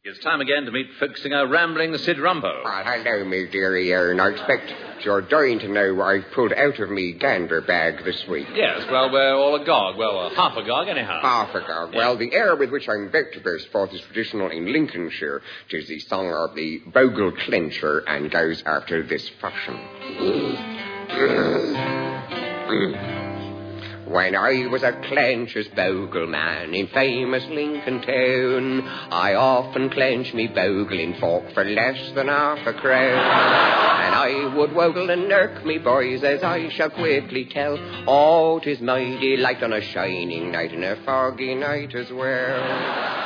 It's time again to meet folk singer Rambling Sid Rumpo. Well, hello, me dearie Aaron. I expect you're dying to know what I've pulled out of me gander bag this week. Yes, well, we're all agog. Well, half agog, anyhow. Half agog. Yeah. Well, the air with which I'm about to burst forth is traditional in Lincolnshire. It is the song of the Bogle Clencher and goes after this fashion. When I was a clencher's bogle man in famous Lincoln town, I often clenched me bogle in fork for less than half a crown. And I would wogle and irk me boys, as I shall quickly tell. Oh, 'tis my delight on a shining night and a foggy night as well.